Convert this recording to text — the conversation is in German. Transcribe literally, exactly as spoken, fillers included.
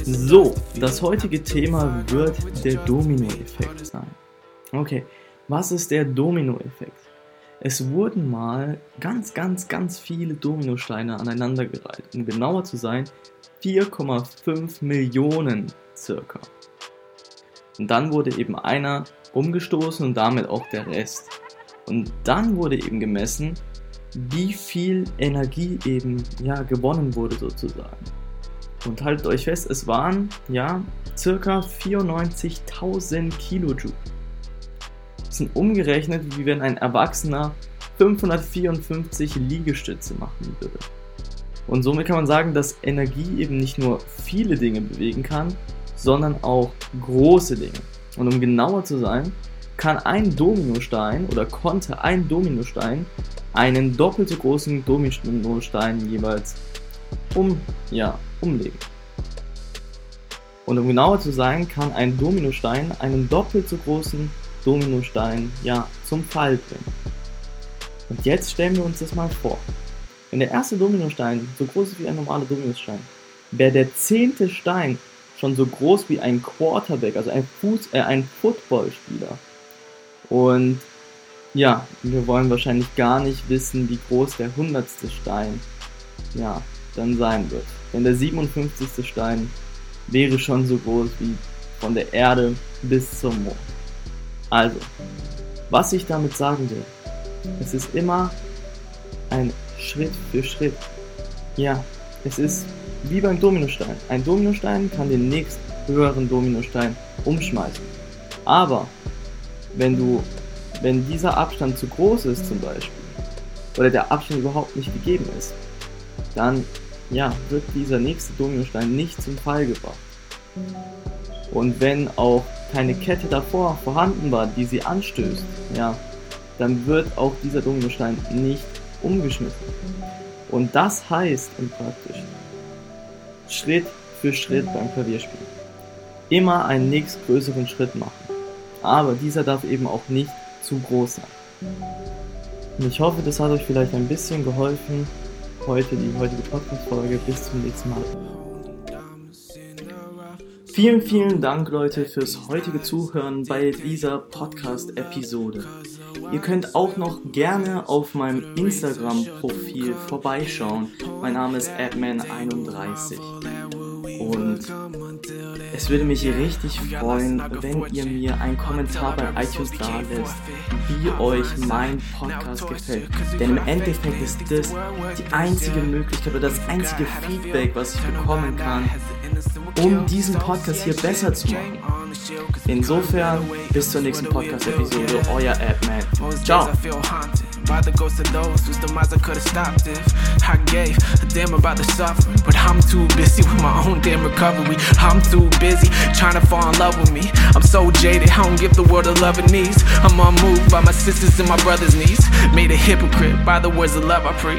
So, das heutige Thema wird der Dominoeffekt sein. Okay, was ist der Dominoeffekt? Es wurden mal ganz, ganz, ganz viele Dominosteine aneinandergereiht. Um genauer zu sein, vier Komma fünf Millionen circa. Und dann wurde eben einer umgestoßen und damit auch der Rest. Und dann wurde eben gemessen, wie viel Energie eben ja, gewonnen wurde sozusagen. Und haltet euch fest, es waren ja circa vierundneunzigtausend Kilojoule. Das sind umgerechnet, wie wenn ein Erwachsener fünfhundertvierundfünfzig Liegestütze machen würde. Und somit kann man sagen, dass Energie eben nicht nur viele Dinge bewegen kann, sondern auch große Dinge. Und um genauer zu sein, kann ein Dominostein oder konnte ein Dominostein einen doppelt so großen Dominostein jeweils um, ja, umlegen. Und um genauer zu sein, kann ein Dominostein einen doppelt so großen Dominostein ja, zum Fall bringen. Und jetzt stellen wir uns das mal vor. Wenn der erste Dominostein so groß ist wie ein normaler Dominostein, wäre der zehnte Stein schon so groß wie ein Quarterback, also ein, Fuß, äh, ein Footballspieler. Und ja, wir wollen wahrscheinlich gar nicht wissen, wie groß der hundertste Stein ja, dann sein wird. Denn der siebenundfünfzigste Stein wäre schon so groß wie von der Erde bis zum Mond. Also, was ich damit sagen will, es ist immer ein Schritt für Schritt. Ja, es ist wie beim Dominostein. Ein Dominostein kann den nächsten höheren Dominostein umschmeißen. Aber wenn du, wenn dieser Abstand zu groß ist zum Beispiel, oder der Abstand überhaupt nicht gegeben ist, dann ja, wird dieser nächste Dominostein nicht zum Fall gebracht. Und wenn auch keine Kette davor vorhanden war, die sie anstößt, ja, dann wird auch dieser Dominostein nicht umgeschmissen. Und das heißt im Praktischen, Schritt für Schritt beim Klavierspielen. Immer einen nächstgrößeren Schritt machen. Aber dieser darf eben auch nicht zu groß sein. Und ich hoffe, das hat euch vielleicht ein bisschen geholfen. Heute die heutige Podcast-Folge. Bis zum nächsten Mal. Vielen, vielen Dank, Leute, fürs heutige Zuhören bei dieser Podcast-Episode. Ihr könnt auch noch gerne auf meinem Instagram-Profil vorbeischauen. Mein Name ist adman einunddreißig. Und es würde mich richtig freuen, wenn ihr mir einen Kommentar bei iTunes da lässt, wie euch mein Podcast gefällt. Denn im Endeffekt ist das die einzige Möglichkeit oder das einzige Feedback, was ich bekommen kann, um diesen Podcast hier besser zu machen. Insofern, bis zur nächsten Podcast-Episode, euer adman. Ciao! By the ghosts of those whose demise I could've stopped if I gave a damn about the suffering. But I'm too busy with my own damn recovery. I'm too busy trying to fall in love with me. I'm so jaded, I don't give the world the love it needs. I'm unmoved by my sisters and my brothers' needs. Made a hypocrite by the words of love I preach.